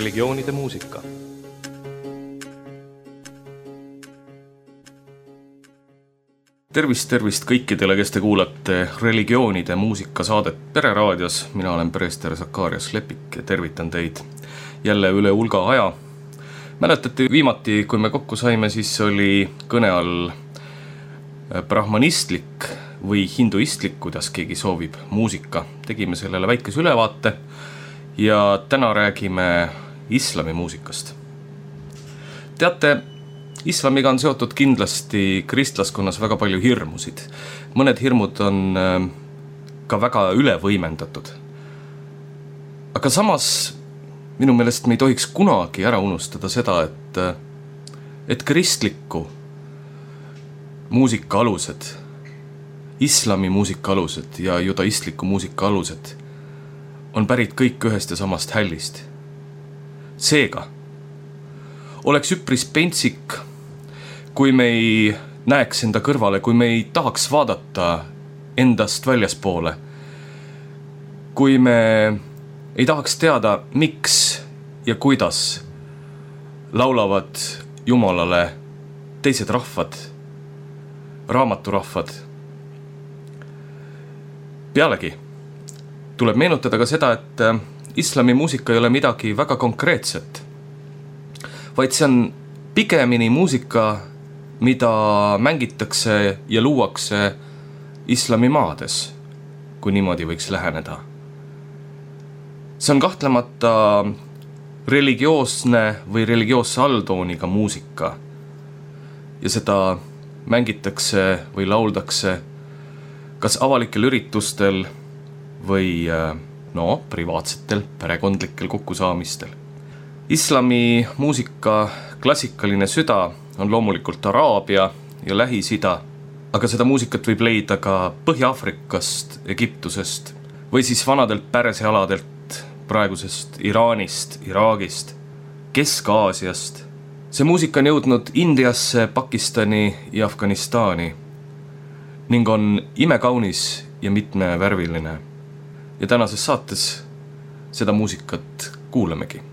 religioonide muusika. Tervist kõikidele, kes te kuulate religioonide muusikasaadet Pereraadios. Mina olen preester Sakarias Lepik ja tervitan teid jälle üle hulga aja. Mäletate, viimati, kui me kokku saime, siis oli kõne all brahmanistlik või hinduistlik, kuidas keegi soovib, muusika. Tegime sellele väikese ülevaate ja täna räägime islami muusikast. Teate, islamiga on seotud kindlasti kristlaskonnas väga palju hirmusid. Mõned hirmud on ka väga ülevõimendatud. Aga samas minu meelest me ei tohiks kunagi ära unustada seda, et kristliku muusika alused, islami muusika alused ja judaistliku muusika alused on pärit kõik ühest ja samast hällist. Seega oleks üpris pentsik, kui me ei näeks enda kõrvale, kui me ei tahaks vaadata endast väljaspoole, kui me ei tahaks teada, miks ja kuidas laulavad Jumalale teised rahvad, raamaturahvad. Pealegi tuleb meenutada ka seda, et islami muusika ei ole midagi väga konkreetset, vaid see on pigemini muusika, mida mängitakse ja luuakse islamimaades, kui niimoodi võiks läheneda. See on kahtlemata religioosne või religioosse alltooniga muusika ja seda mängitakse või lauldakse kas avalikel üritustel või privaatsetel, perekondlikel kokkusaamistel. Islami muusika klassikaline süda on loomulikult Araabia ja Lähis-Ida, aga seda muusikat võib leida ka Põhja-Afrikast, Egiptusest või siis vanadelt Pärsialadelt, praegusest Iraanist, Iraagist, Kesk-Aasiast. See muusika on jõudnud Indiasse, Pakistani ja Afganistani ning on imekaunis ja mitmevärviline. Ja tänases saates seda muusikat kuulamegi.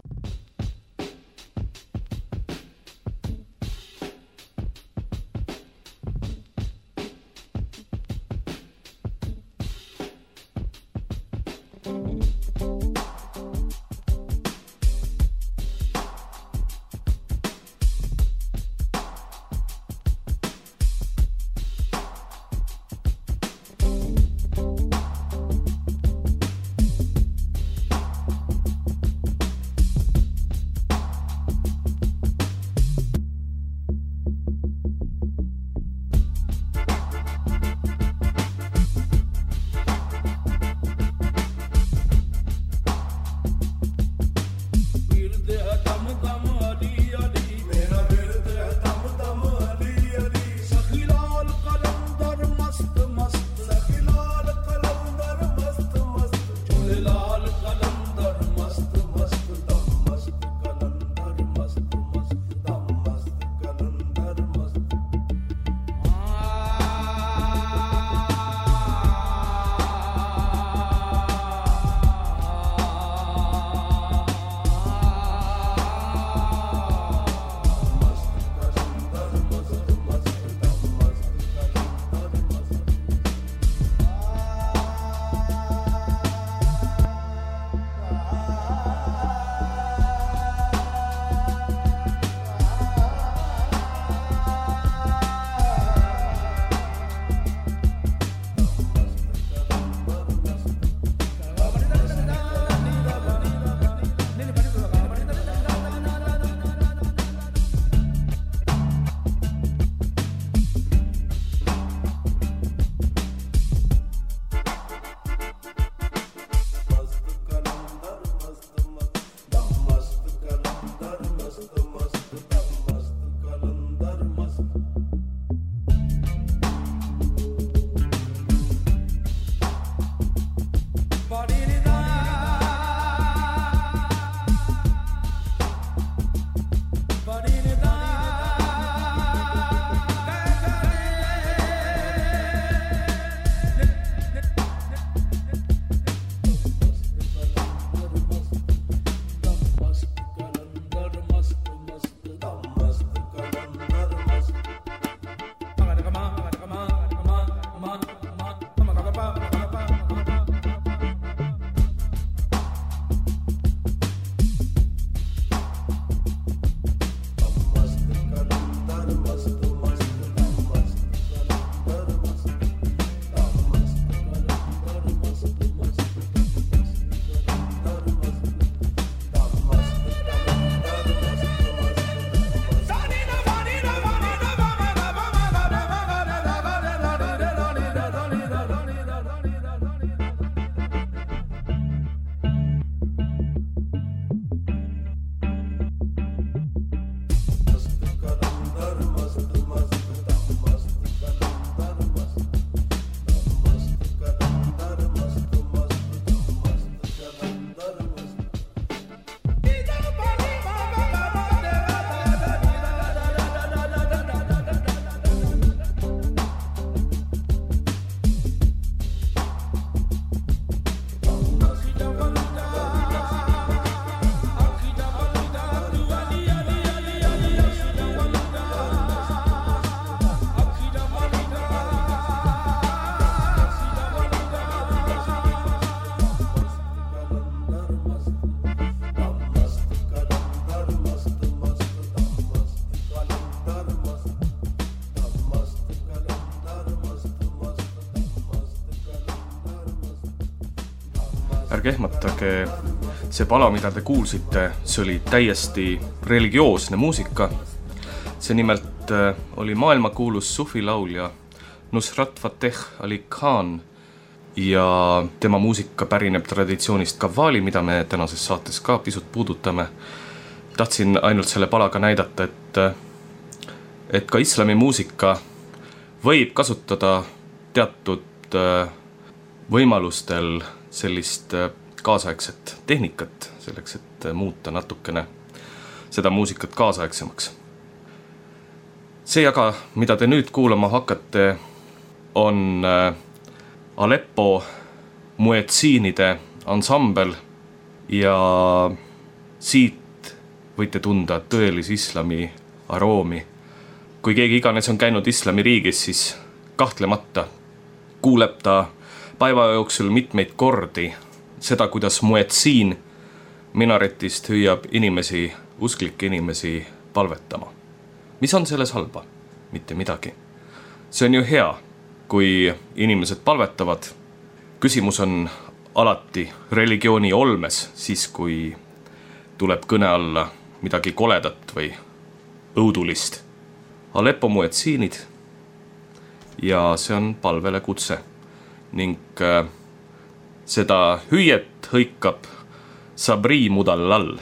ärge ehmatage, see pala, mida te kuulsite, see oli täiesti religioosne muusika. See nimelt oli maailmakuulus sufi laulja Nusrat Fateh Ali Khan ja tema muusika pärineb traditsioonist Qawwali, mida me tänases saates ka pisut puudutame. Tahtsin ainult selle palaga näidata, et ka islami muusika võib kasutada teatud võimalustel sellist kaasaegset tehnikat selleks, et muuta natukene seda muusikat kaasaegsemaks. See aga, mida te nüüd kuulama hakkate, on Aleppo muetsiinide ansambel ja siit võite tunda tõelise islami aroomi. Kui keegi iganes on käinud islamiriigis, siis kahtlemata kuuleb ta päeva jooksul mitmeid kordi seda, kuidas muetsiin minaretist hüüab inimesi, usklikke inimesi palvetama. Mis on selles halba? Mitte midagi. See on ju hea, kui inimesed palvetavad. Küsimus on alati religiooni olmes, siis kui tuleb kõne alla midagi koledat või õudulist. Aleppo muetsiinid ja see on palvele kutse ning seda hüüet hõikab Sabri Mudallal.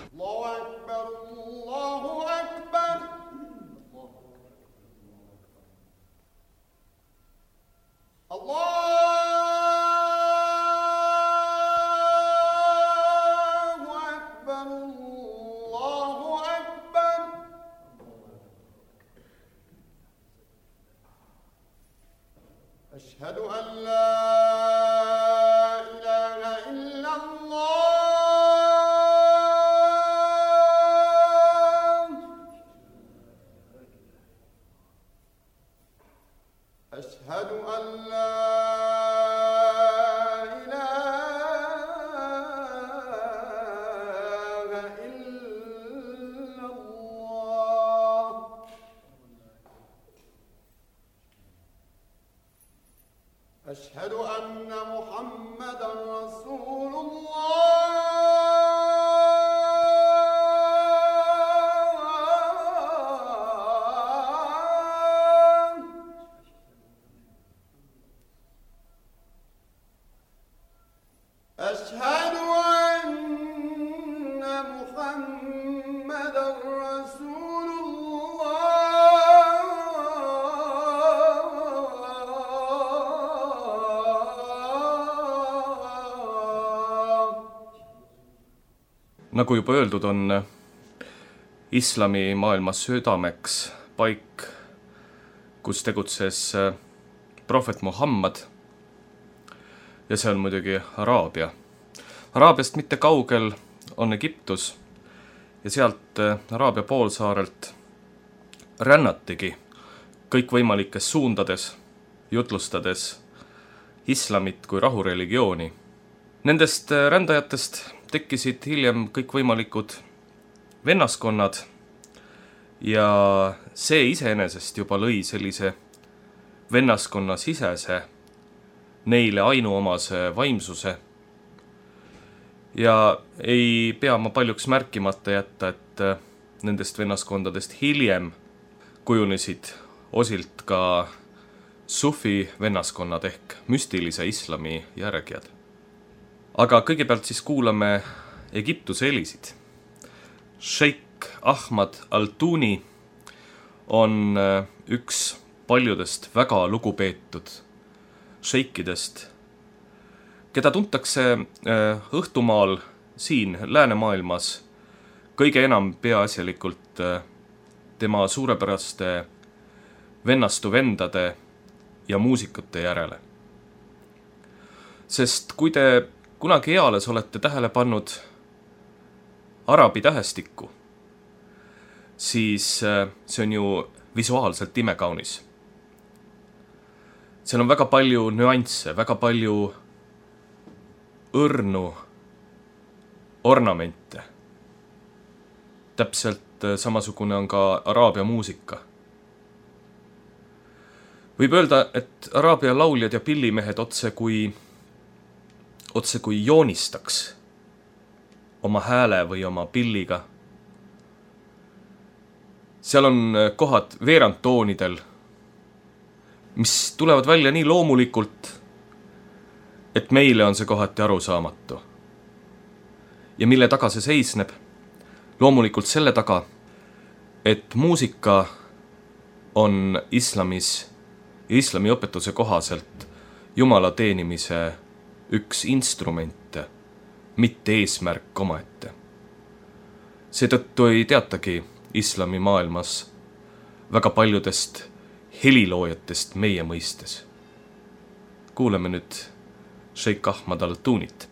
أشهد أن لا إله إلا الله أشهد أن لا إله إلا الله أشهد أن محمدًا رسول الله أشهد أن محمدًا رسول Nagu juba öeldud, on islami maailma südameks paik, kus tegutses prohvet Muhammad ja see on muidugi Araabia. Araabiast mitte kaugel on Egiptus ja sealt Araabia poolsaarelt rännatigi kõikvõimalikes suundades, jutlustades islamit kui rahureligiooni. Nendest rändajatest tekkisid hiljem kõikvõimalikud vennaskonnad ja see iseenesest juba lõi sellise vennaskonna sisese, neile ainuomase vaimsuse. Ja ei pea ma paljuks märkimata jätta, et nendest vennaskondadest hiljem kujunesid osilt ka sufi vennaskonnad ehk müstilise islami järgijad. Aga kõigepealt siis kuulame Egiptuse helisid. Sheikh Ahmad Al-Tuni on üks paljudest väga lugupeetud šeikidest, keda tuntakse õhtumaal siin läänemaailmas kõige enam peaasjalikult tema suurepäraste vennastu vendade ja muusikute järele. Sest kui te kunagi eales olete tähele pannud arabi tähestikku, siis see on ju visuaalselt imekaunis. Seal on väga palju nüansse, väga palju õrnu ornamente. Täpselt samasugune on ka araabia muusika. Võib öelda, et araabia lauljad ja pillimehed otse kui otse kui joonistaks oma hääle või oma pilliga. seal on kohad veerandtoonidel, mis tulevad välja nii loomulikult, et meile on see kohati arusaamatu. ja mille taga see seisneb? Loomulikult selle taga, et muusika on islamis ja islami õpetuse kohaselt Jumala teenimise üks instrumente, mitte eesmärk omaette. Seetõttu ei teatagi islami maailmas väga paljudest heliloojatest meie mõistes. Kuuleme nüüd Sheikh Ahmad al-Tunit.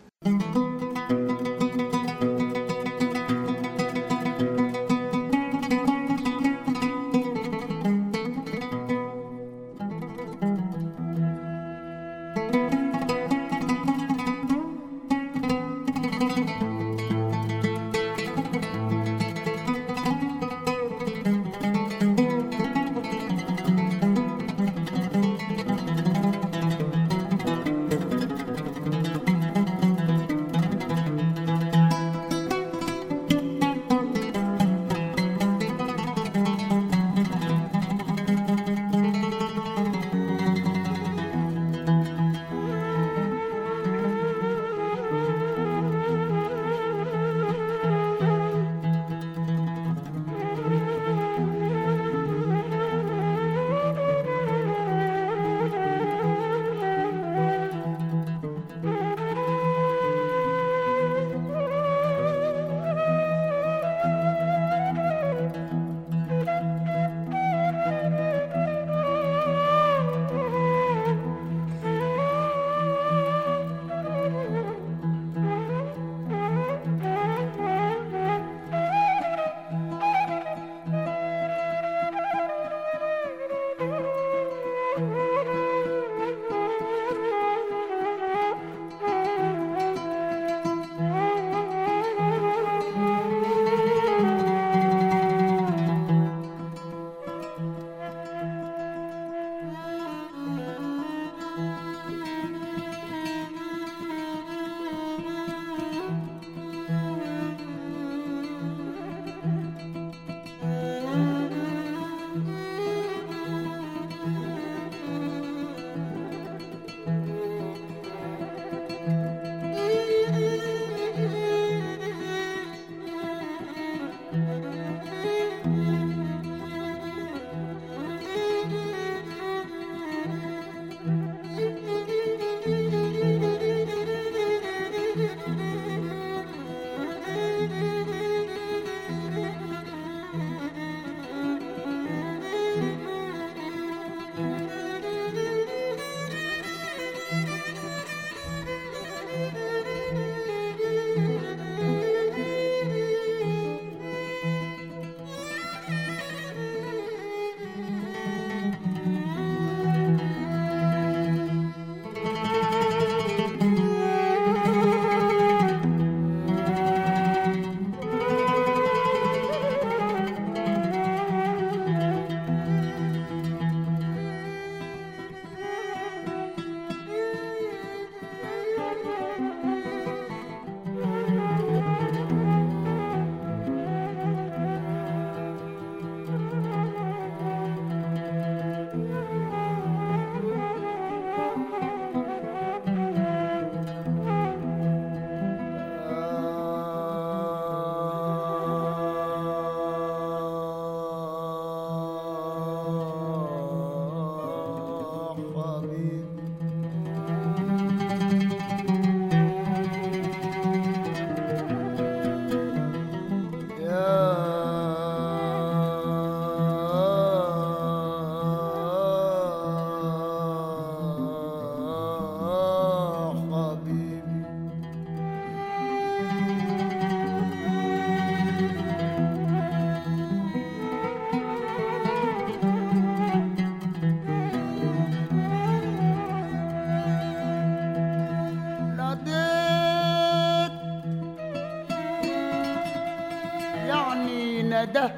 ندى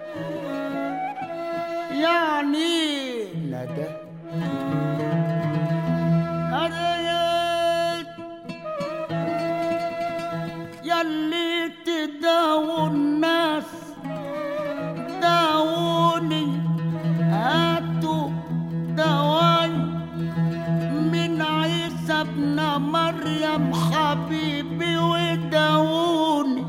يعني ندى ناديت مريم حبيبي وداوني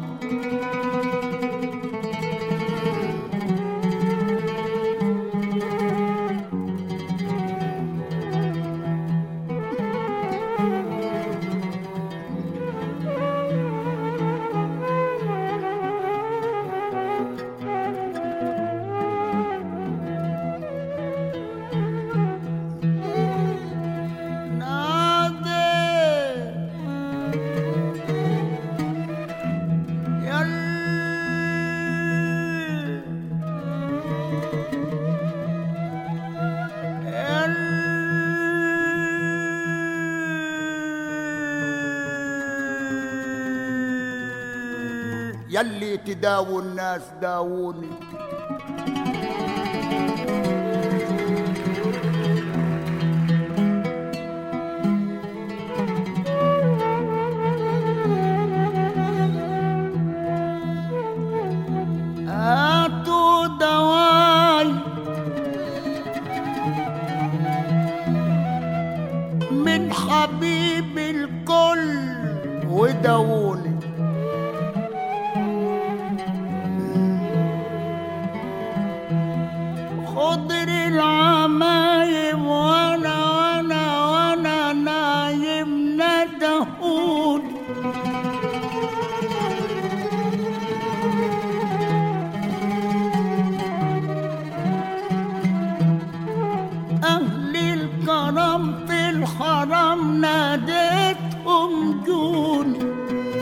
يلي تداووا الناس داووني هاتوا دواي من حبيب الكل وداووني خضر العمايم وانا نايم ندهوني أهل الكرم في الحرم ناديتهم جوني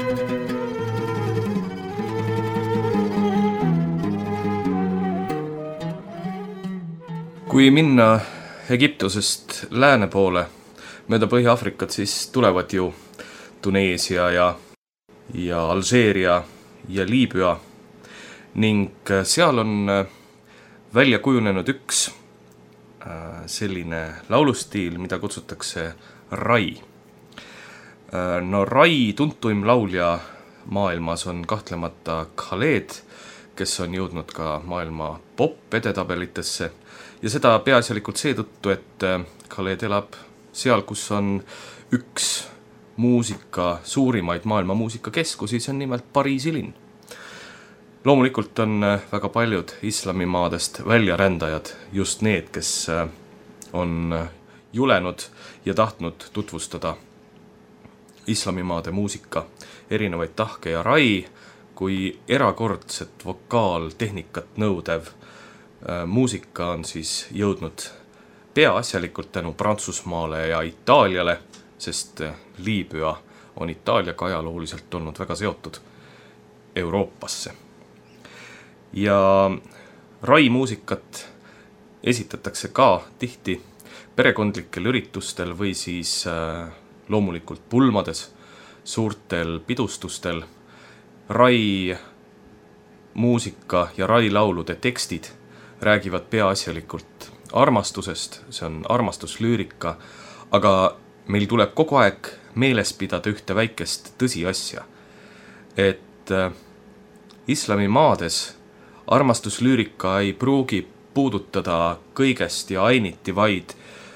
Kui minna Egiptusest lääne poole mööda Põhja-Aafrikat, siis tulevad ju Tuneesia ja Alžeeria ja Liibüa ning seal on välja kujunenud üks selline laulustiil, mida kutsutakse rai. No rai tuntuim laulja maailmas on kahtlemata Khaled, kes on jõudnud ka maailma pop-edetabelitesse ja seda peaasjalikult seetõttu, et Khaled elab seal, kus on üks muusika suurimaid maailma muusikakeskusi, see on nimelt Pariisi linn. Loomulikult on väga paljud islamimaadest väljarändajad just need, kes on julenud ja tahtnud tutvustada islamimaade muusika erinevaid tahke ja rai kui erakordset vokaaltehnikat nõudev muusika on siis jõudnud peaasjalikult tänu Prantsusmaale ja Itaaliale, sest Liibüa on Itaaliaga ajalooliselt olnud väga seotud Euroopasse. Ja rai muusikat esitatakse ka tihti perekondlikel üritustel või siis loomulikult pulmades, suurtel pidustustel. Rai muusika ja rai laulude tekstid räägivad peaasjalikult armastusest, see on armastuslüürika, aga meil tuleb kogu aeg meeles pidada ühte väikest tõsiasja, et islamimaades armastuslüürika ei pruugi puudutada kõigest ja ainiti vaid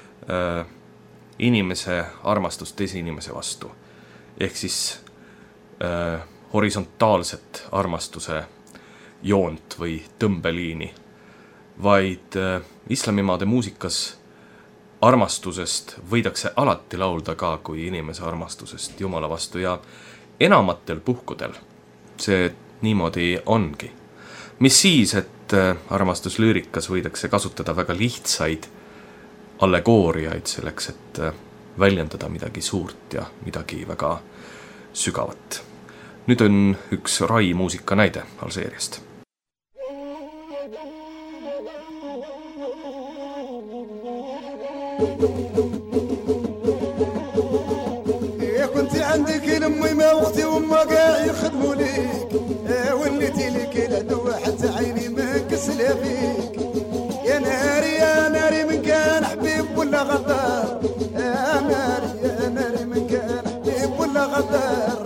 inimese armastust teise inimese vastu. Ehk siis horisontaalset armastuse joont või tõmbeliini, vaid islamimaade muusikas armastusest võidakse alati laulda ka kui inimese armastusest Jumala vastu ja enamatel puhkudel see niimoodi ongi. Mis siis, et armastuslüürikas võidakse kasutada väga lihtsaid allegooriaid selleks, et väljendada midagi suurt ja midagi väga sügavat. Nüüd on üks rai muusika näide Alžeeriast. كنت عندك لمي ما وقتي وما قاعد يخدموا ليك وليتي لك العدو حتى عيني ما كسلا فيك يا ناري من كان حبيب ولا غدار يا ناري من كان حبيب ولا غدار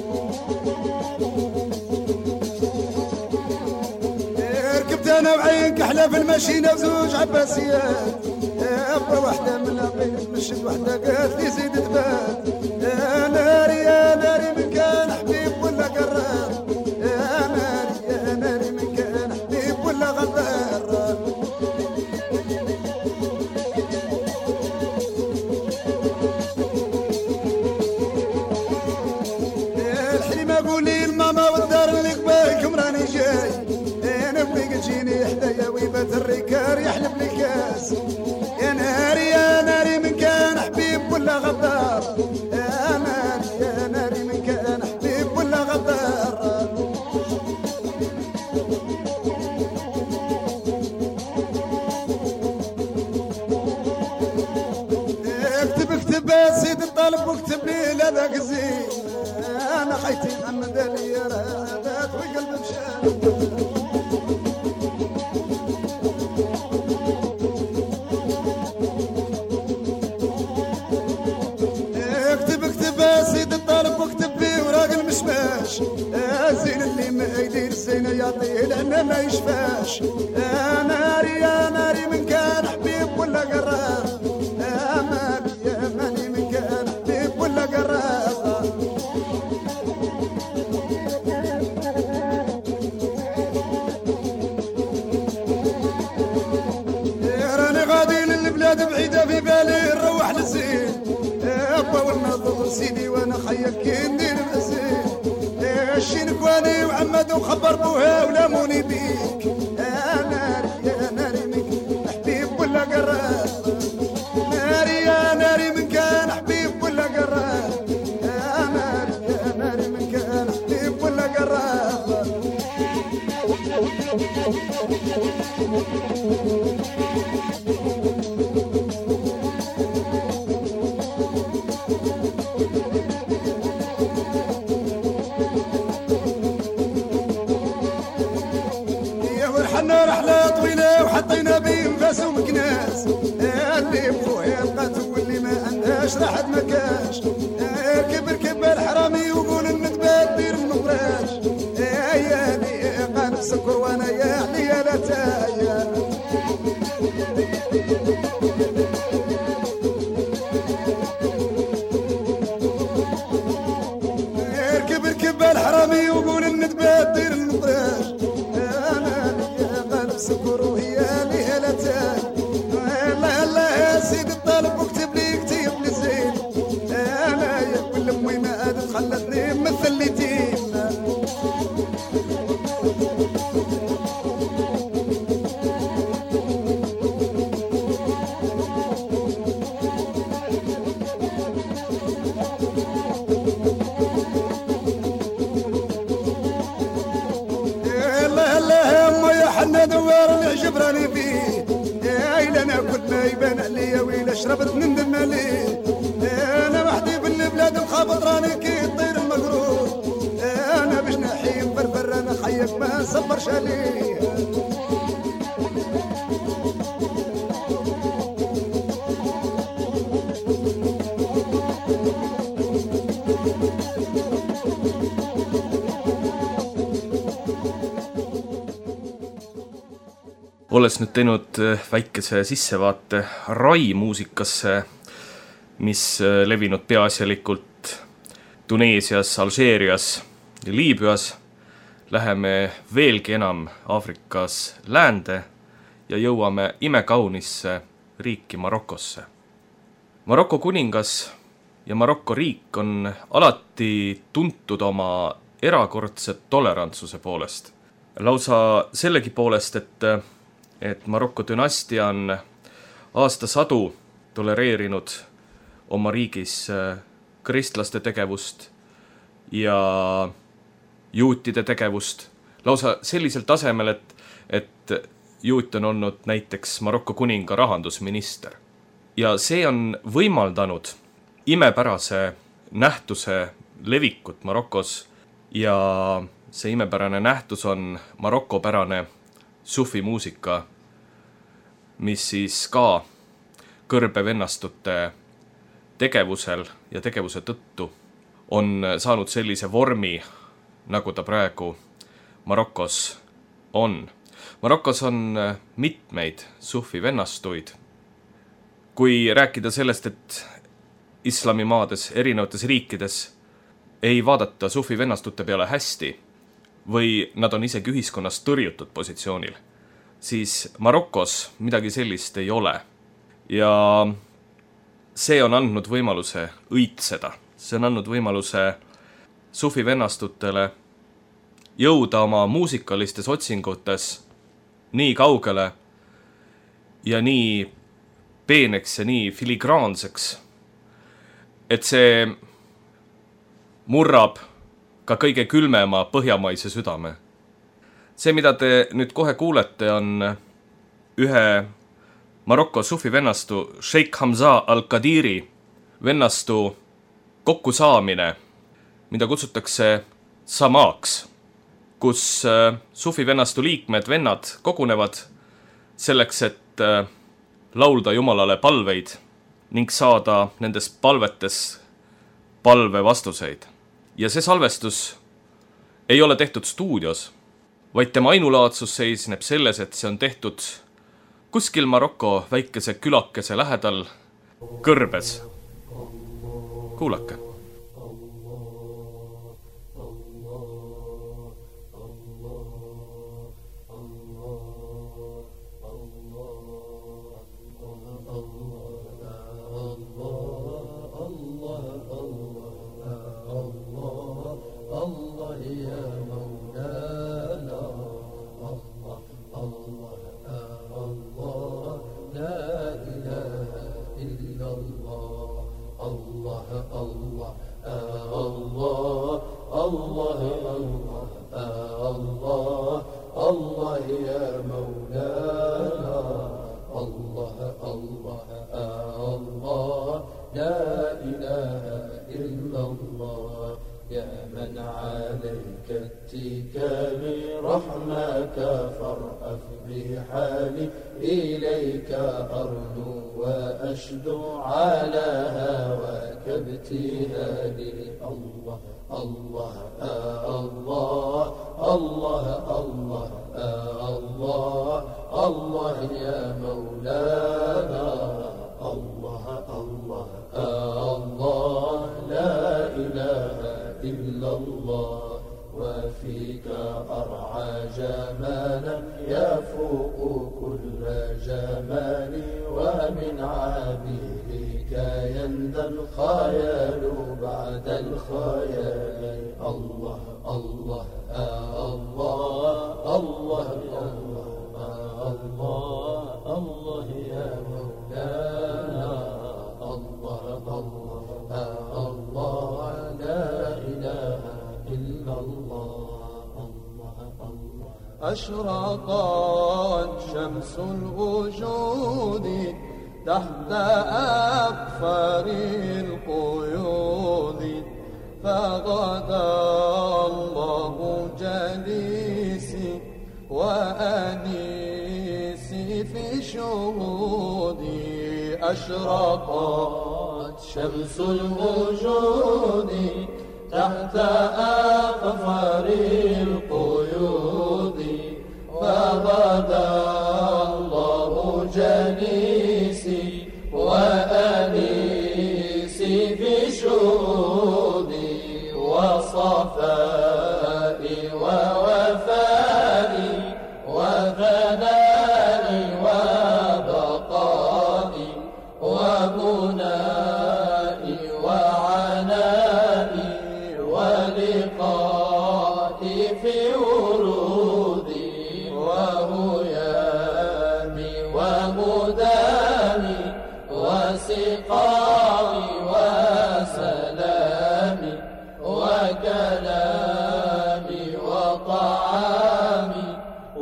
ركبت انا بعين كحلة في المشينة وزوج عباسيات أبا وحدة من العقيل مشت وحدة قالت لي زيد تبات يا ناري من كان حبيب ولا قرار يا ناري من كان حبيب ولا غدار الحليمة قولي الماما والدار اللي قبالكم راني جاي انا بغيت تجيني حدايا ويبات الركار يحلب لي كاس يا ناري من كان حبيب ولا غدار يا ناري من كان حبيب ولا غدار اكتب سيد الطالب واكتب لي لذاك الزين انا خيتي محمد علي رادات وقلب مشان اكتب سيد الطالب واكتب لي وراق المشماش الزين اللي ما يدير الزين يعطيه لانه ما يشفاش يا ناري من كان حبيب ولا قرار يا مالي من كان حبيب ولا قرار راني غادي للبلاد بعيدة في بالي نروح للزين أبا والنظر سيدي وانا خيك كي ندير الزين الشينك واني وعمد وخبر بوها ولاموني بيك يا ناري من حبيب ولا قرار يا ناري من كان حبيب ولا قرار يا ناري من كان حبيب ولا قرار رحنا رحلة طويلة وحطينا بينفاس ومكناس اللي بخويا بقات واللي ما عندهاش راحت مكاش ركب الحرامي وقول الندبات دير النقراش يا لي قان السكر وانا يا علي لا تايا ركب الحرامي وقول الندبات دير النقراش سكر وهي لي لا تاي لا سيدي الطالب واكتب لي زين انا يا كل امي ما عادت خلتني مثل اللي تيم حنا دوار العجب راني فيه لنا كل ما يبان عليا ويلا شربت نندم عليه انا وحدي بالبلاد الخابط راني كي الطير المغرور انا بجناحي مفرفر انا خيك ما صبرش عليه olles nüüd teinud väikese sissevaate rai muusikasse, mis levinud peaasjalikult Tuneesias, Alžeerias ja Liibüas, läheme veelgi enam Aafrikas läände ja jõuame imekaunisse riiki Marokosse. Maroko kuningas ja Maroko riik on alati tuntud oma erakordset tolerantsuse poolest. Lausa sellegi poolest, et Maroko dünastia on aastasadu tolereerinud oma riigis kristlaste tegevust ja juutide tegevust lausa sellisel tasemel, et juut on olnud näiteks Maroko kuninga rahandusminister. Ja see on võimaldanud imepärase nähtuse levikut Marokos ja see imepärane nähtus on marokopärane sufi muusika, mis siis ka kõrbevennastute tegevusel ja tegevuse tõttu on saanud sellise vormi, nagu ta praegu Marokos on. Marokos on mitmeid sufi vennastuid. Kui rääkida sellest, et islamimaades, erinevates riikides ei vaadata sufi vennastute peale hästi või nad on isegi ühiskonnas tõrjutud positsioonil, siis Marokos midagi sellist ei ole. Ja see on andnud võimaluse õitseda. See on andnud võimaluse sufi vennastutele jõuda oma muusikalistes otsingutes nii kaugele ja nii peeneks ja nii filigraanseks, et see murrab ka kõige külmema põhjamaise südame. See, mida te nüüd kohe kuulete, on ühe Maroko sufi vennastu Sheikh Hamza Al-Qadiri vennastu kokkusaamine, mida kutsutakse samaaks, kus sufi vennastu liikmed, vennad kogunevad selleks, et laulda Jumalale palveid ning saada nendes palvetes palve vastuseid. Ja see salvestus ei ole tehtud stuudios, vaid tema ainulaadsus seisneb selles, et see on tehtud kuskil Maroko väikese külakese lähedal kõrbes. Kuulake. إليك أرنو وأشدو على هواك ابتهالي الله الله الله الله الله الله الله يا مولانا الله الله الله لا إله إلا الله وفيك أرعى جمالا يفوق كل جمال ومن عابدك يندى الخيال بعد الخيال الله الله الله الله الله الله يا مولانا الله الله الله لا إله إلا الله الله الله أشرقت شمس الوجود تحت أقفار القيود فغدا الله جليسي وأنيسي في شهودي أشرقت شمس الوجود تحت أقفار القيود فغدا الله جليسي وأنيسي في شهودي وصفائي ووفائي وثنائي وبقائي وبنائي وعنائي ولقائي في ورودي وهيامي ومدامي وسقائي وسلامي وكلامي وطعامي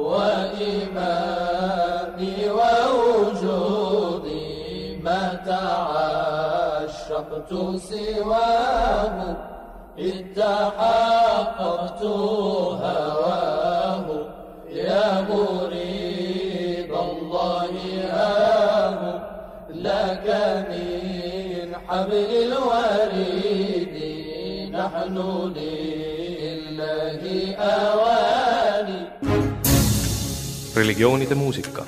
وإيماني ووجودي ما تعشقت سواه إذ تحققت هواه يا مريد الله هاه لك من حبل الوريد نحن لله أواني religioonide muusika.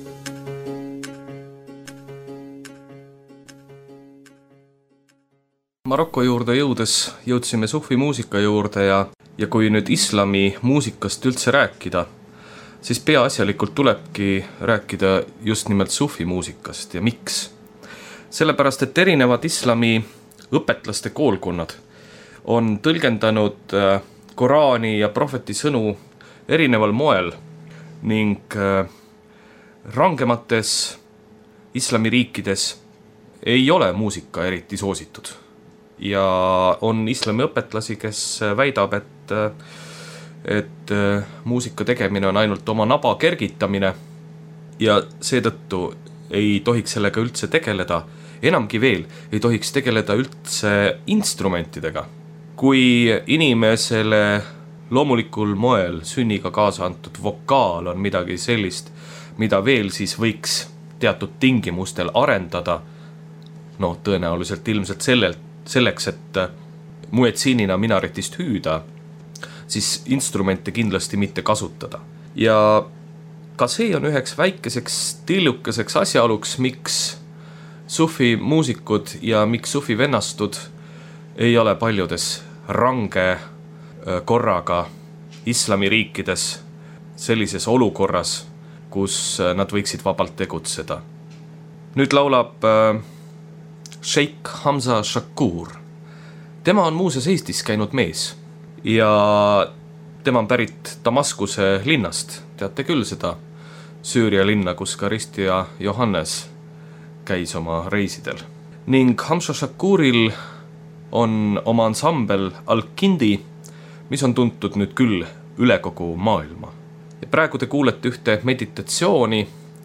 Maroko juurde jõudsime sufi muusika juurde ja kui nüüd islami muusikast üldse rääkida, siis peaasjalikult tulebki rääkida just nimelt sufi muusikast ja miks? Sellepärast, et erinevad islami õpetlaste koolkonnad on tõlgendanud Koraani ja prohveti sõnu erineval moel ning rangemates islamiriikides ei ole muusika eriti soositud. Ja on islami õpetlasi, kes väidab, et muusika tegemine on ainult oma naba kergitamine ja seetõttu ei tohiks sellega üldse tegeleda. Enamgi veel, ei tohiks tegeleda üldse instrumentidega. Kui inimesele loomulikul moel sünniga kaasa antud vokaal on midagi sellist, mida veel siis võiks teatud tingimustel arendada, tõenäoliselt ilmselt selleks, et muetsiinina minaretist hüüda, siis instrumente kindlasti mitte kasutada. Ja ka see on üheks väikeseks tillukeseks asjaoluks, miks sufi muusikud ja miks sufi vennastud ei ole paljudes range korraga islamiriikides sellises olukorras, kus nad võiksid vabalt tegutseda. Nüüd laulab Sheikh Hamza Shakur. Tema on muuseas Eestis käinud mees ja tema on pärit Damaskuse linnast. Teate küll seda Süüria linna, kus ka Ristja Johannes käis oma reisidel. Ning Hamza Shakuril on oma ansambel Al-Kindi, mis on tuntud nüüd küll üle kogu maailma. Ja praegu te kuulete ühte meditatsiooni,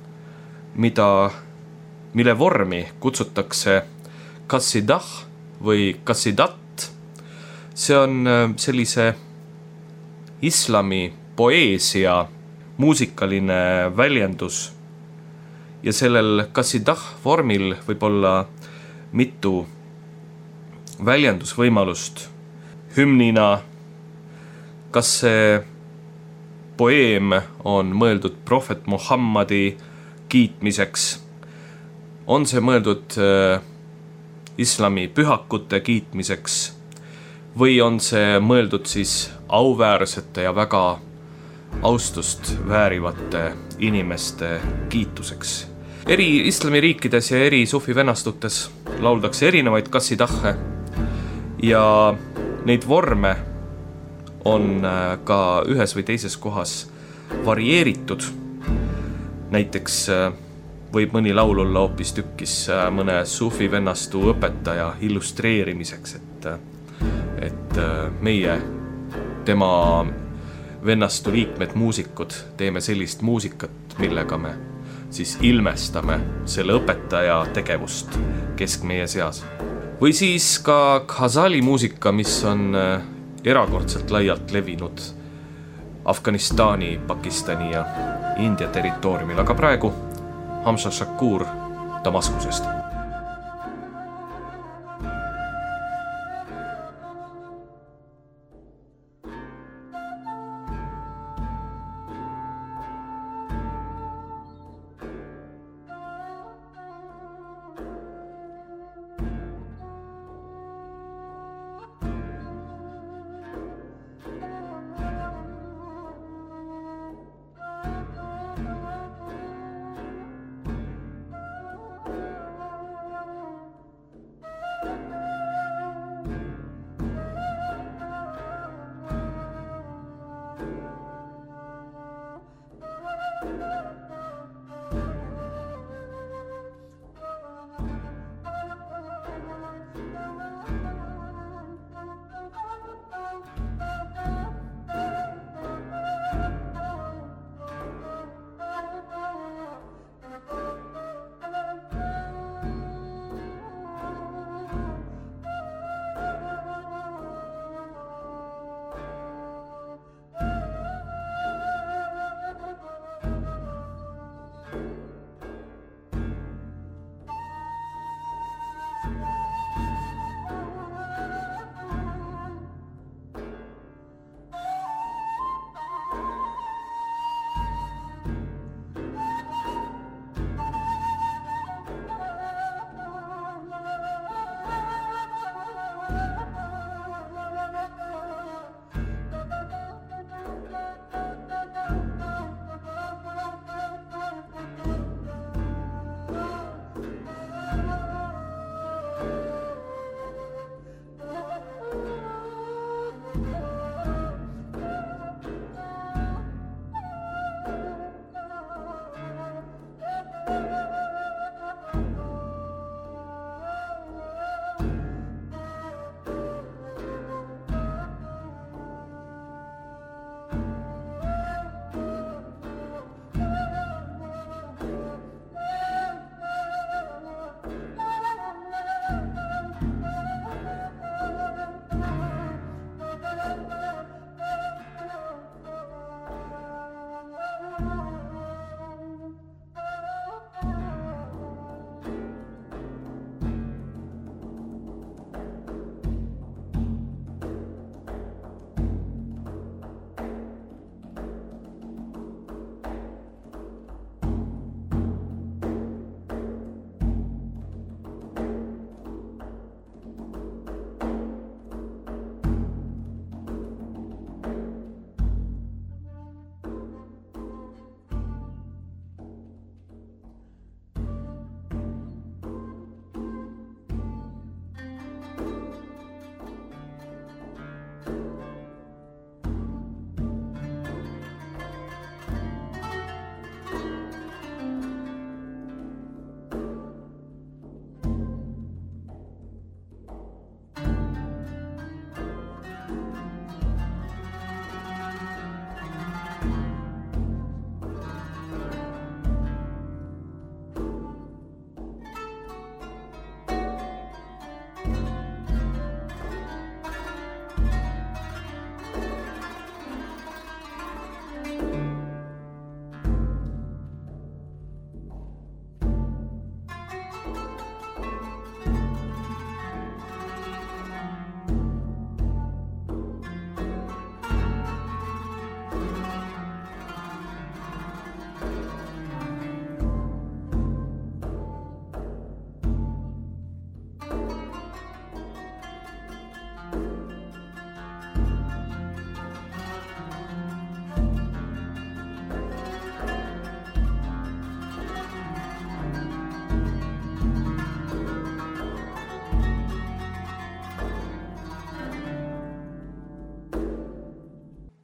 mille vormi kutsutakse Qasidah või Qasidat. See on sellise islami poeesia muusikaline väljendus ja sellel Qasidah vormil võib olla mitu väljendusvõimalust hümnina. Kas see poeem on mõeldud prohvet Muhammadi kiitmiseks? On see mõeldud islami pühakute kiitmiseks? Või on see mõeldud siis auväärsete ja väga austust väärivate inimeste kiituseks? Eri islamiriikides ja eri sufi vennastutes lauldakse erinevaid qasidahe ja neid vorme on ka ühes või teises kohas varieeritud. Näiteks võib mõni laul olla hoopis tükkis mõne sufi vennastu õpetaja illustreerimiseks, et meie, tema vennastu liikmed, muusikud, teeme sellist muusikat, millega me siis ilmestame selle õpetaja tegevust kesk meie seas. Või siis ka Ghazali muusika, mis on erakordselt laialt levinud Afganistani, Pakistani ja India territooriumil, aga praegu Hamza Shakur Damaskusest.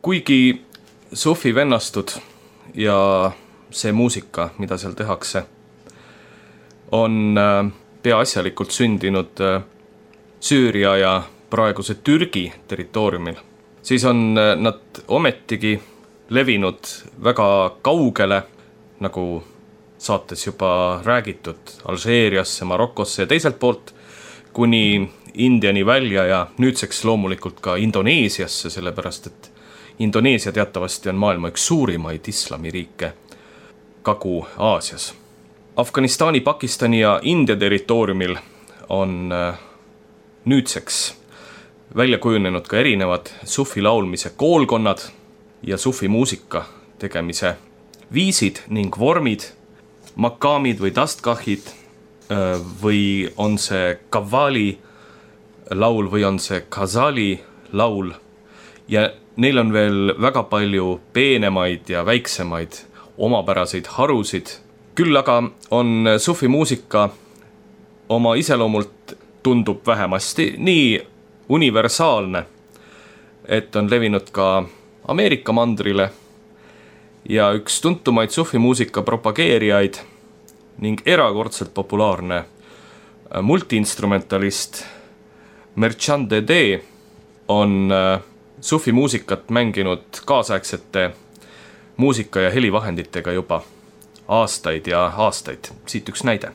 kuigi sufi vennastud ja see muusika, mida seal tehakse, on peaasjalikult sündinud Süüria ja praeguse Türgi territooriumil, siis on nad ometigi levinud väga kaugele, nagu saates juba räägitud, Alžeeriasse, Marokosse ja teiselt poolt kuni Indiani välja ja nüüdseks loomulikult ka Indoneesiasse, sellepärast et Indoneesia teatavasti on maailma üks suurimaid islamiriike Kagu-Aasias. Afganistani, Pakistani ja India territooriumil on nüüdseks välja kujunenud ka erinevad sufi laulmise koolkonnad ja sufi muusika tegemise viisid ning vormid, makaamid või dastkahid või on see kavali laul või on see kazali laul ja neil on veel väga palju peenemaid ja väiksemaid omapäraseid harusid. Küll aga on sufi muusika oma iseloomult tundub vähemasti nii universaalne, et on levinud ka Ameerika mandrile ja üks tuntumaid sufi muusika propageerijaid ning erakordselt populaarne multiinstrumentalist Merchant Dede on sufi muusikat mänginud kaasaegsete muusika- ja helivahenditega juba aastaid ja aastaid. Siit üks näide.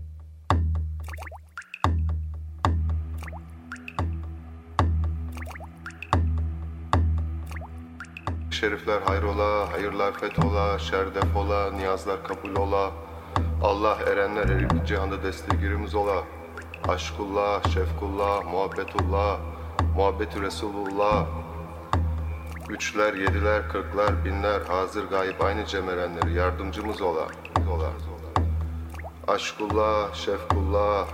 Şerifler hayrola, hayırlar fethola, şer defola, niyazlar kabul ola. Allah erenler erik cihanda destekirimiz ola. Aşkullah, şefkullah, muhabbetullah, muhabbeti Resulullah. Üçler, yediler, kırklar, binler, hazır gayb aynı cemerenler, yardımcımız ola. Aşkullah, şefkullah.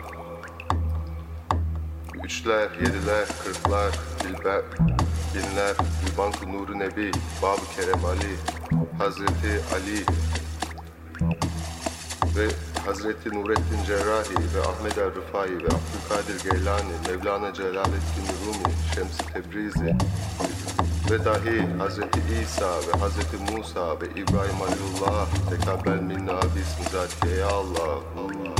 Üçler, yediler, kırklar, binler, Bankı Nuru Nebi, Bab-ı Kerem Ali, Hazreti Ali ve Hazreti Nurettin Cerrahi ve Ahmed el-Rıfai ve Abdülkadir Geylani, Mevlana Celaleddin Rumi, Şems-i Tebrizi ve dahi Hazreti İsa ve Hazreti Musa ve İbrahim Halilullah, Tekabbel minna bismillahirrahmanirrahim, ya Allah, Allah.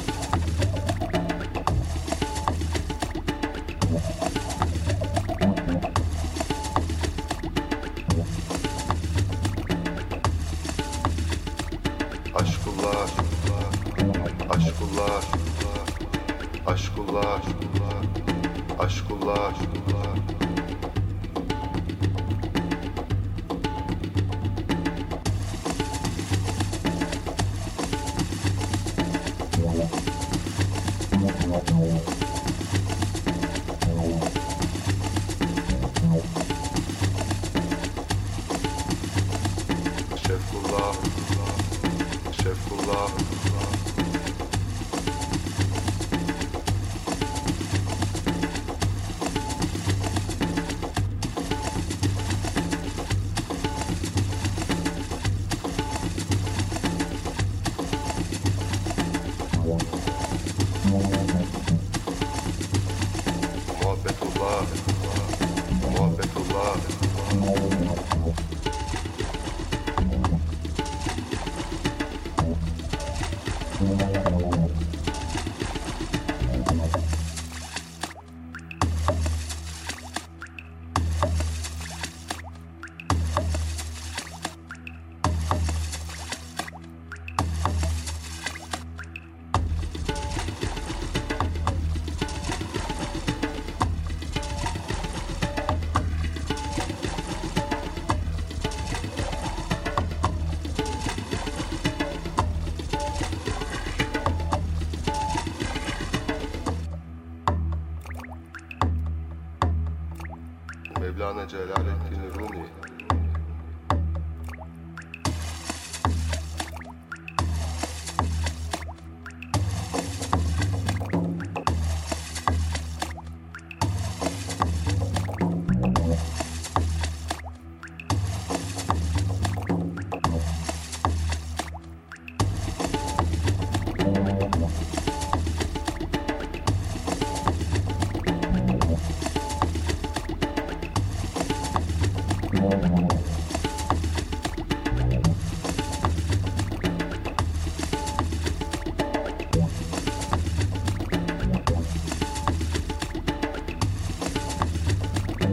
Aşkullah, aşkullah, aşkullah, aşkullah, şefkullah, şefkullah. Muhabbetullah, muhabbetullah. Mevlana Celaleddin Rumi.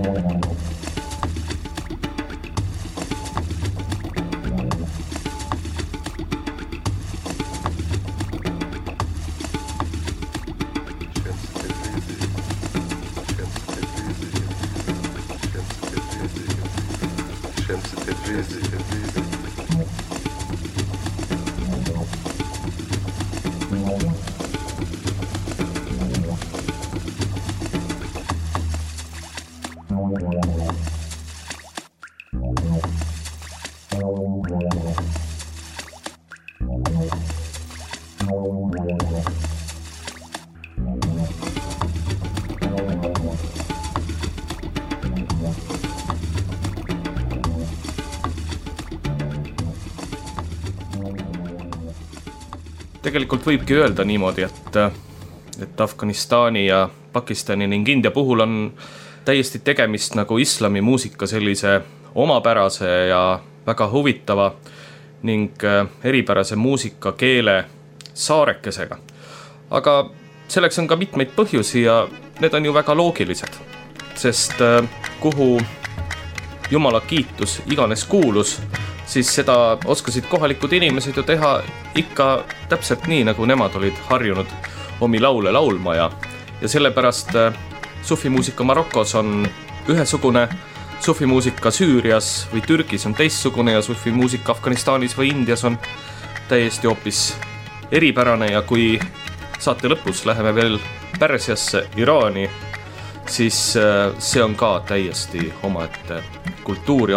Tegelikult võibki öelda niimoodi, et Afganistani ja Pakistani ning India puhul on täiesti tegemist nagu islami muusika sellise omapärase ja väga huvitava ning eripärase muusikakeele saarekesega. Aga selleks on ka mitmeid põhjusi ja need on ju väga loogilised, sest kuhu Jumala kiitus iganes kuulus, siis seda oskasid kohalikud inimesed ju teha ikka täpselt nii, nagu nemad olid harjunud omi laule laulma ja sellepärast sufimuusika Marokos on ühesugune, sufimuusika Süürias või Türgis on teistsugune ja sufimuusika Afganistanis või Indias on täiesti hoopis eripärane ja kui saate lõpus läheme veel Pärsiasse, Iraani, siis see on ka täiesti omaette kultuuri,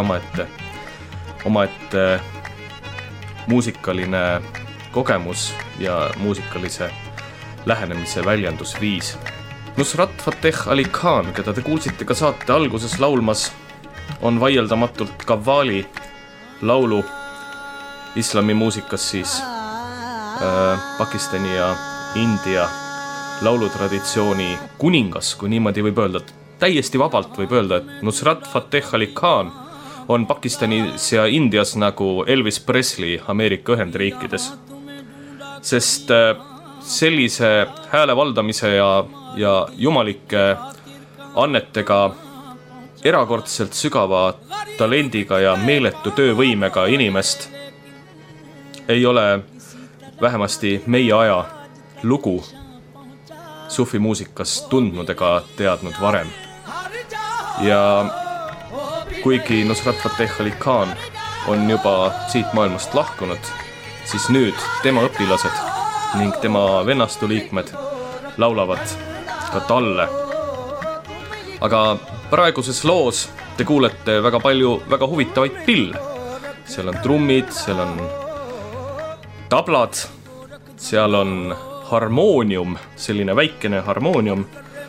omaette muusikaline kogemus ja muusikalise lähenemise väljendusviis. Nusrat Fateh Ali Khan, keda te kuulsite ka saate alguses laulmas, on vaieldamatult Qawwali laulu islami muusikas siis Pakistani ja India laulutraditsiooni kuningas, kui niimoodi võib öelda. Täiesti vabalt võib öelda, et Nusrat Fateh Ali Khan on Pakistanis ja Indias nagu Elvis Presley Ameerika Ühendriikides. Sest sellise hääle valdamise ja jumalike annetega erakordselt sügava talendiga ja meeletu töövõimega inimest ei ole vähemasti meie aja lugu sufimuusikas tundnud ega teadnud varem. Ja kuigi Nusrat Fateh Ali Khan on juba siit maailmast lahkunud, siis nüüd tema õpilased ning tema vennastuliikmed laulavad ka talle. Aga praeguses loos te kuulete väga palju väga huvitavaid pille. Seal on trummid, seal on tablad, seal on harmoonium, selline väikene harmoonium,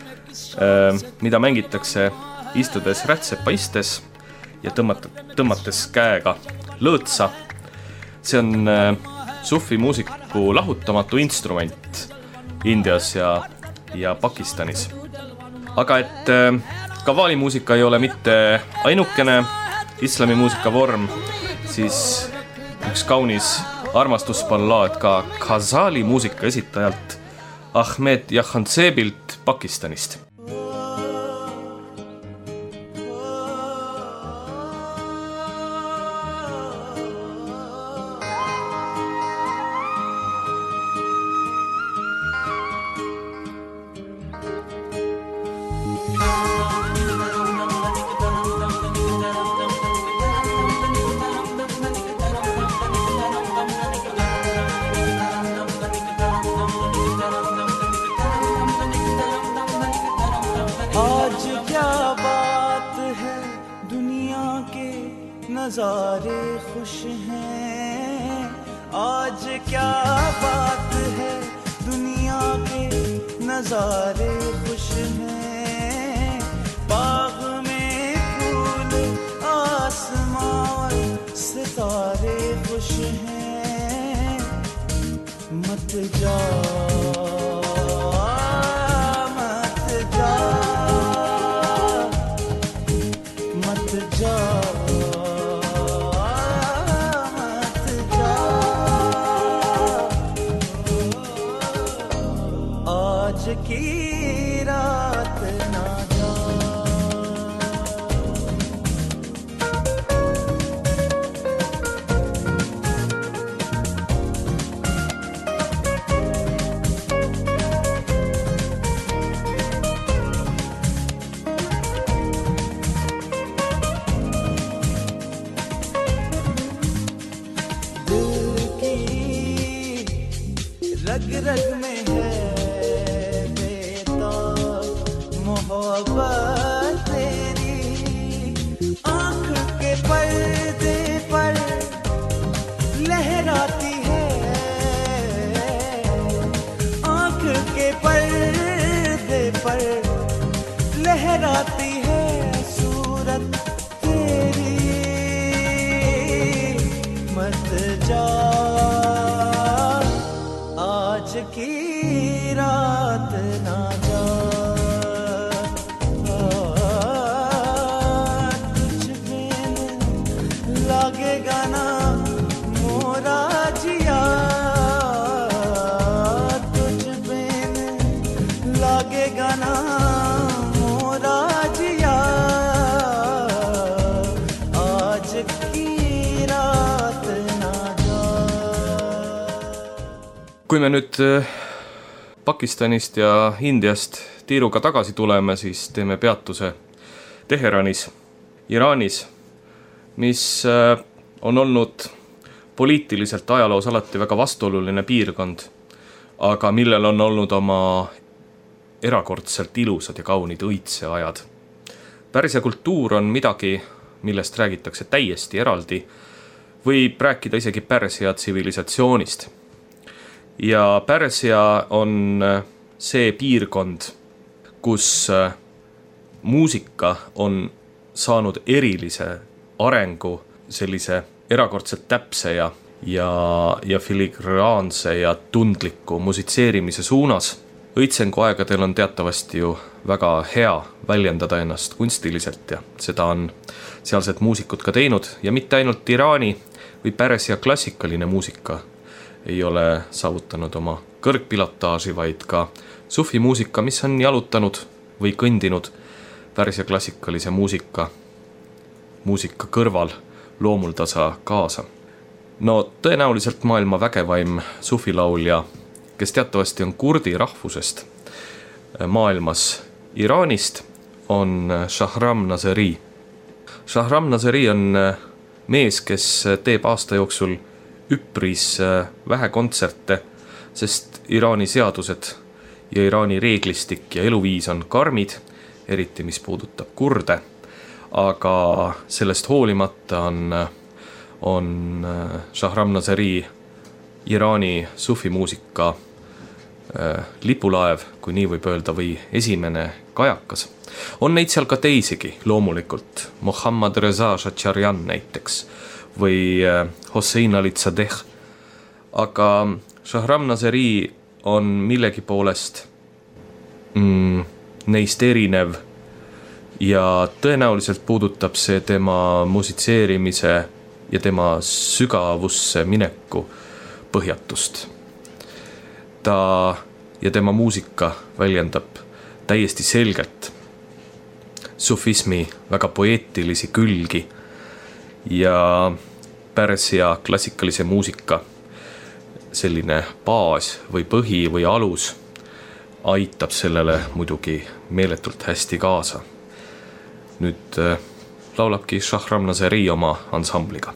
mida mängitakse istudes rätsepa istes ja tõmmates käega lõõtsa. See on sufi muusiku lahutamatu instrument Indias ja Pakistanis. Aga et Qawwali muusika ei ole mitte ainukene islami muusika vorm, siis üks kaunis armastusballaad ka Ghazali muusika esitajalt Ahmed Jahanzebilt Pakistanist. नजारे खुश हैं आज क्या बात है दुनिया के नजारे खुश हैं बाग में फूल आसमान सितारे खुश हैं मत जाओ मत जाओ मत जाओ की रात ना जा के पर्दे पर लहराती है सूरत तेरी मत जा आज की रात ना जा तुझ बिन लागेगा ना मोरा जिया तुझ बिन लागेगा ना मोरा जिया आज की रात ना जा kui me nüüd Pakistanist ja Indiast tiiruga tagasi tuleme, siis teeme peatuse Teheranis, Iraanis, mis on olnud poliitiliselt ajaloos alati väga vastuoluline piirkond, aga millel on olnud oma erakordselt ilusad ja kaunid õitseajad. Pärsia kultuur on midagi, millest räägitakse täiesti eraldi, võib rääkida isegi Pärsia tsivilisatsioonist. Ja Pärsia on see piirkond, kus muusika on saanud erilise arengu sellise erakordselt täpse ja filigraanse ja tundliku musitseerimise suunas. Õitsengu aegadel on teatavasti ju väga hea väljendada ennast kunstiliselt ja seda on sealsed muusikud ka teinud ja mitte ainult Iraani või Pärsia klassikaline muusika ei ole saavutanud oma kõrgpilotaaži, vaid ka sufi muusika, mis on jalutanud või kõndinud Pärsia klassikalise muusika kõrval loomuldasa kaasa. No tõenäoliselt maailma vägevaim sufilaulja, kes teatavasti on kurdi rahvusest maailmas Iraanist, on Shahram Nazeri. Shahram Nazeri on mees, kes teeb aasta jooksul üpris vähe kontserte, sest Iraani seadused ja Iraani reeglistik ja eluviis on karmid, eriti mis puudutab kurde, aga sellest hoolimata on Shahram Nazeri Iraani sufimuusika lipulaev, kui nii võib öelda, või esimene kajakas. On neid seal ka teisigi, loomulikult, Mohammad Reza Shacharyan näiteks, või Hossein Alitsadeh, aga Shahram Nazeri on millegi poolest neist erinev ja tõenäoliselt puudutab see tema musitseerimise ja tema sügavusse mineku põhjatust. Ta ja tema muusika väljendab täiesti selgelt sufismi väga poeetilisi külgi ja Pärsia klassikalise muusika selline baas või põhi või alus aitab sellele muidugi meeletult hästi kaasa. Nüüd laulabki Shahram Nazeri oma ansambliga.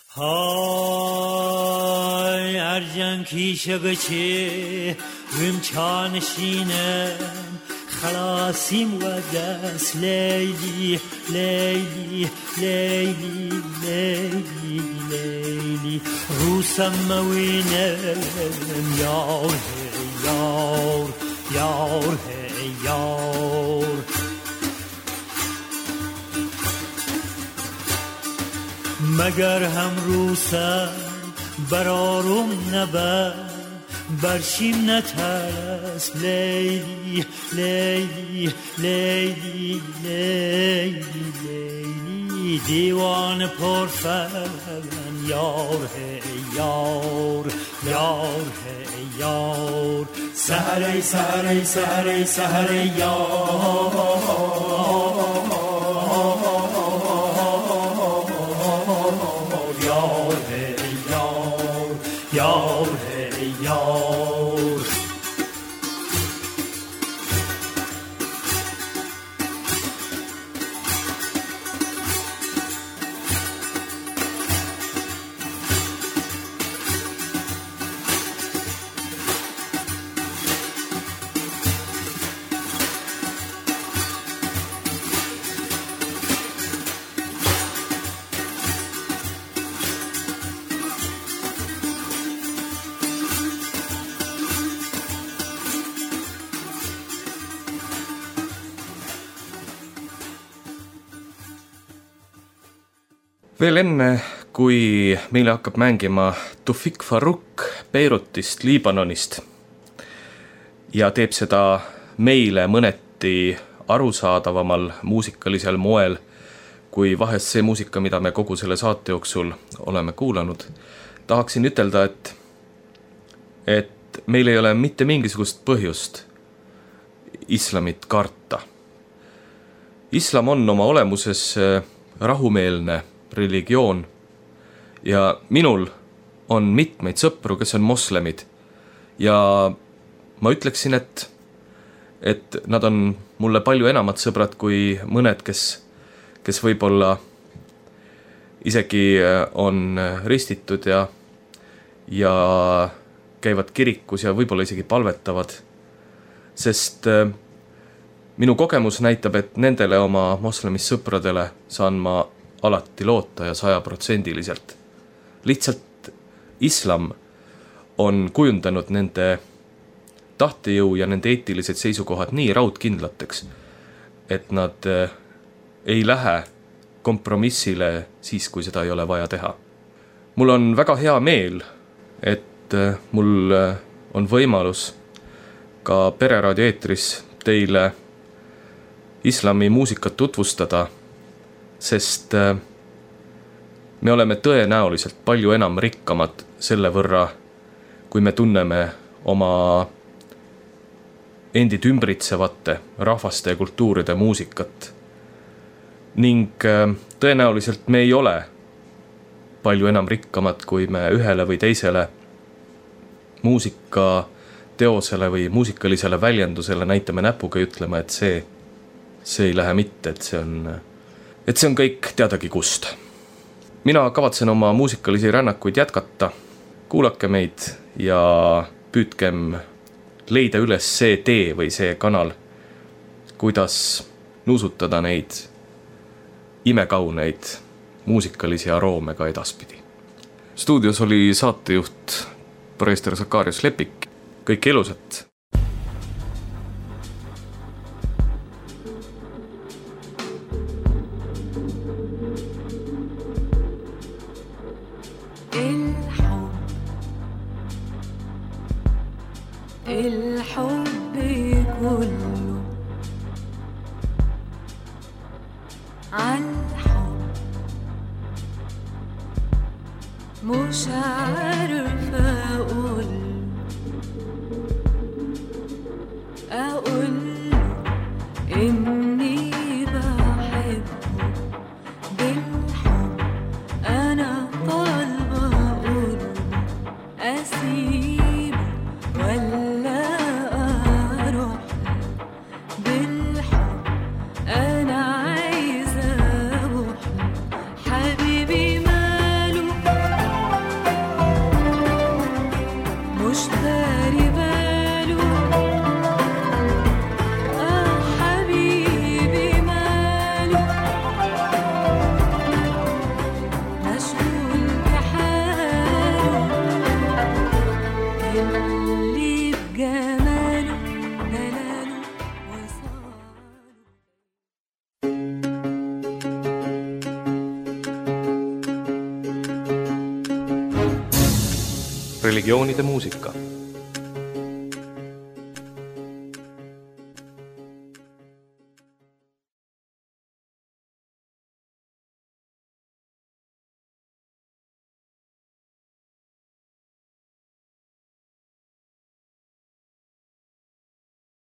Hay arjanki shagche vimchanshinem خلاصیم و دست لیلی لیلی لیلی لیلی لیلی روسم موینم یار یار یار یار مگر هم روسم برارم نبر برشیم نترس لیلی لیلی لیلی لیلی لیلی دیوان پرفن یار ہے یار یار ہے یار سحر سحر سحر سحر یار یار ہے یار یار ہے یار Veel enne, kui meile hakkab mängima Tufik Faruk Beirutist, Liibanonist ja teeb seda meile mõneti arusaadavamal muusikalisel moel, kui vahest see muusika, mida me kogu selle saate jooksul oleme kuulanud, tahaksin ütelda, et meil ei ole mitte mingisugust põhjust islamit karta. Islam on oma olemuses rahumeelne religioon ja minul on mitmeid sõpru, kes on moslemid ja ma ütleksin, et nad on mulle palju enamad sõbrad kui mõned, kes võib-olla isegi on ristitud ja käivad kirikus ja võib-olla isegi palvetavad, sest minu kogemus näitab, et nendele oma moslemist sõpradele saan ma alati loota ja 100%. Lihtsalt islam on kujundanud nende tahtejõu ja nende eetilised seisukohad nii raudkindlateks, et nad ei lähe kompromissile siis, kui seda ei ole vaja teha. Mul on väga hea meel, et mul on võimalus ka Pereraadio eetris teile islami muusikat tutvustada, sest me oleme tõenäoliselt palju enam rikkamad selle võrra, kui me tunneme oma endid ümbritsevate rahvaste ja kultuuride muusikat. Ning tõenäoliselt me ei ole palju enam rikkamad, kui me ühele või teisele muusikateosele või muusikalisele väljendusele näitame näpuga ja ütleme, et see ei lähe mitte, et see on kõik teadagi kust. Mina kavatsen oma muusikalisi rännakuid jätkata. Kuulake meid ja püüdkem leida üles see tee või see kanal, kuidas nuusutada neid imekauneid muusikalisi aroome ka edaspidi. Stuudios oli saatejuht Preester Sakarius Lepik. Kõik elusat! الحب كله عالحب مش عارفة أقول إني بحبه بالحب أنا طالبة أقول أسيب ولا أروح بالحب أنا عايزة أروح حبيبي ماله مش داري باله حبيبي ماله مشغول بحاله اللي بجماله دلاله وصاله Religioonide muusika.